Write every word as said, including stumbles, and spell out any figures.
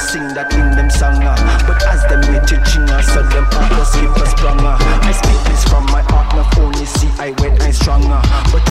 sing that in them song. uh. But as them me teaching us, so them out the skip a sprung. uh. I speak this from my heart, not only see I when I stronger. But